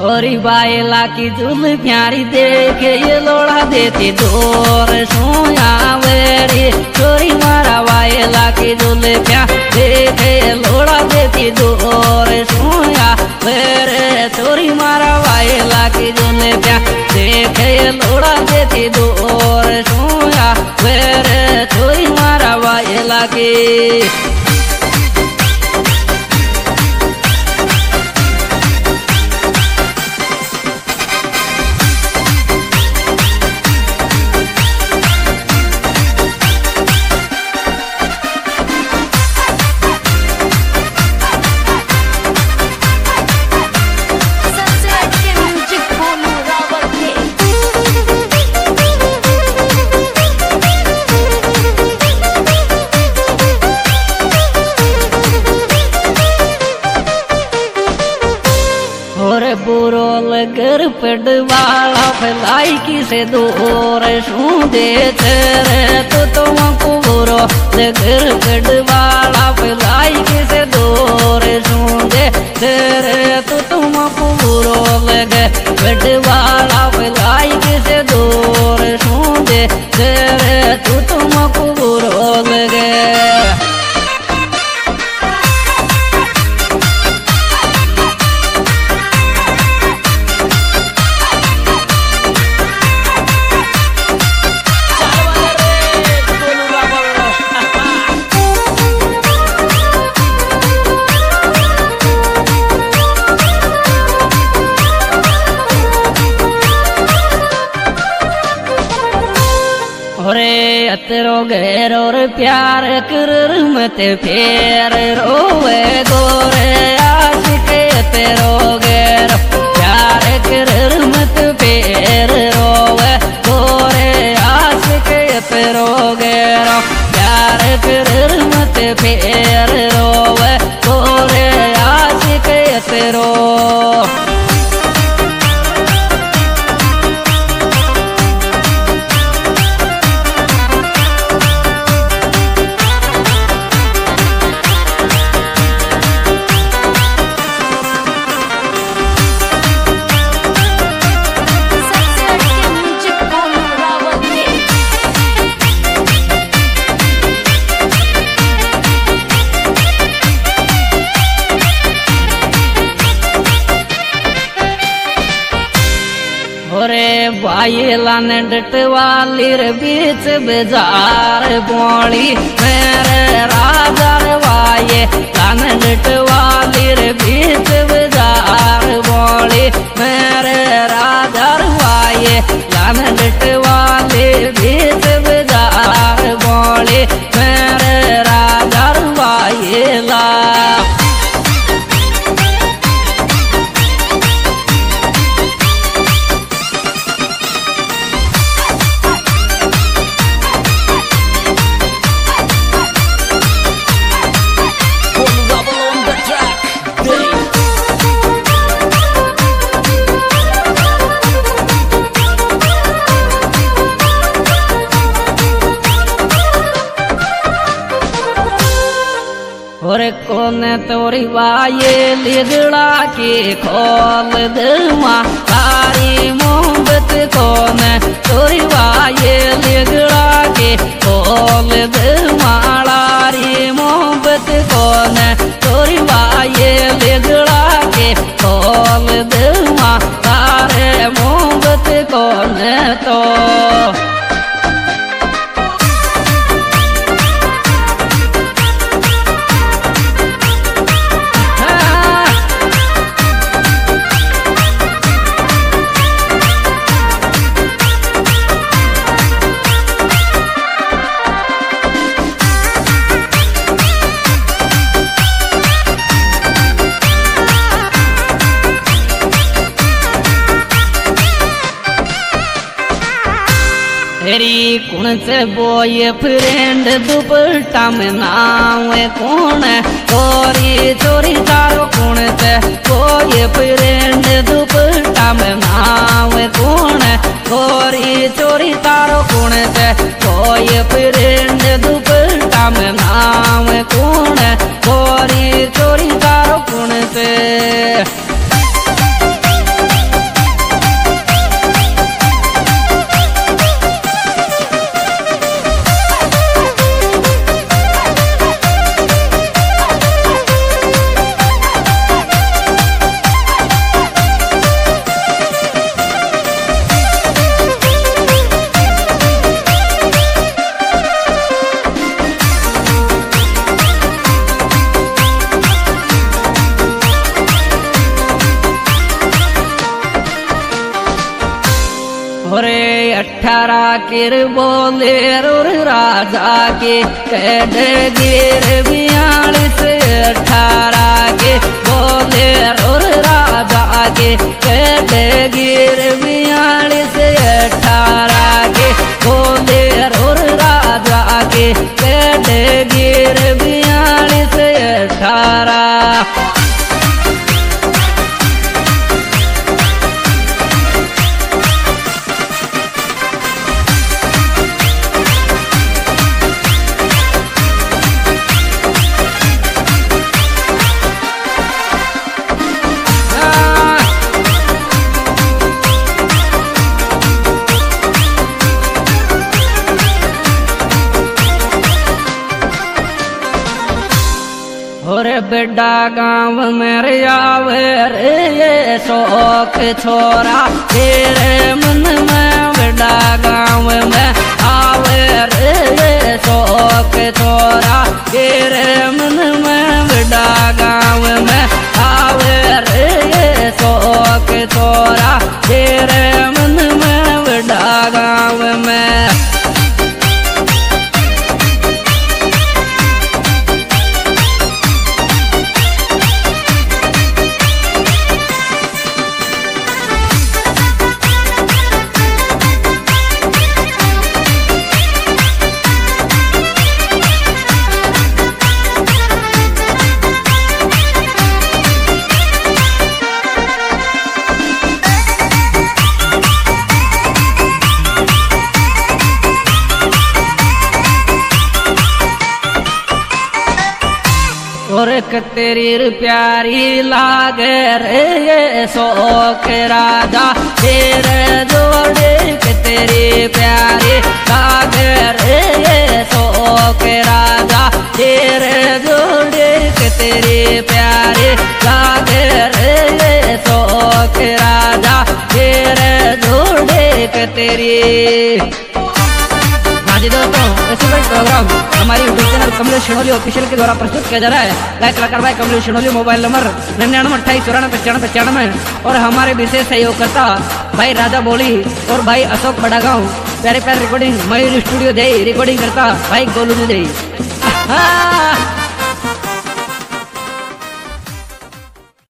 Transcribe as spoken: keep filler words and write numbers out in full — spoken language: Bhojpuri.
ओरी बायला की जुल प्यारी देखे ये लोड़ा देती दूर सोया वेरी चोरी मारा बायला की जुल प्या देखे ये लोड़ा देती दूर सोया वेरे चोरी मारा बायला की जुल प्या देखे ये लोड़ा देती दूर सोया वेरे चोरी मारा बायला की बुरो लगर पड़वाला फैलाई किसे दूर शू दे तेरे तो तुमको बुरो लगर पड़वाला फैलाई किसे दूर शू दे तेरे तो तुमको बुरो लगर पड़वाला फैलाई किसे दूर शू दे तेरे तो तुमको बुरो लगे तेरो गैर और प्यार कर मत फेर रोवे गोरे आशिक तेरो गैर प्यार कर मत फेर रोवे गोरे आशिक तेरो गैर प्यार कर मत फेर रोवे गोरे आशिक तेरो बायला ने डटवाली रे बीच बाजार बोली मेरे राजा वाये लान डटवाली रे बीच बाजार बोली मेरे राजा वाये लान डटवाली बीच बाजार बोली मेरे राजा वाये ला और कोने तोरी वाये लिगड़ा के खोल दमा तारी मोहब्बत कोने तोरी वाये लिगड़ा के खोल दमा तारी मोहब्बत कोने तोरी वाये लिगड़ा के खोल दमा तारे मोहब्बत कोने तो तेरी कौन से बॉय फ्रेंड दुपट्टा में नाम कौन चोरी चोरी तारो कौन से बॉय फ्रेंड दुपट्टा में नाम कौन चोरी चोरी तारो कौन से बॉय फ्रेंड दुपट्टा में नाम कौन चोरी चोरी तारो कौन से अठारह किर बोले रुर राजा के कैडगिर बयालीस अठारह के बोले रुर राजा के कैडगिर बयालीस अठारह के बोले रुर राजा के कैडगिर बयालीस अठारह। और बेटा गाँव में रे आवे रे शौक छोरा तेरे मन में बेटा गाँव में आवे रे शौक छोरा तेरे मन में बेटा गाँव में आवे रे शौक छोरा तेरे मन में बेटा गाँव में। और तेरी प्यारी लागे रे शौक राजा तेरे जोड़े के तेरी प्यारी लागे रे शौक राजा तेरे जोड़े के तेरी प्यारी लागे रे शौक राजा तेरे जोड़े के तेरी। जी दोस्तों, ऐसे प्रोग्राम हमारी YouTube channel Kamlesh Shinoli official के द्वारा प्रस्तुत किया जा रहा है। लाइक कलाकार भाई कमलेश शिनोली, मोबाइल नंबर निन्यानवे अट्ठाईस चौरानवे पचानवे पचानवे। और हमारे विशेष सहयोगकर्ता भाई राजा बोली और भाई अशोक बड़ागांव। प्यारे प्यारे रिकॉर्डिंग मयूर स्टूडियो दे रिकॉर्डिंग करता भाई गोलू दे।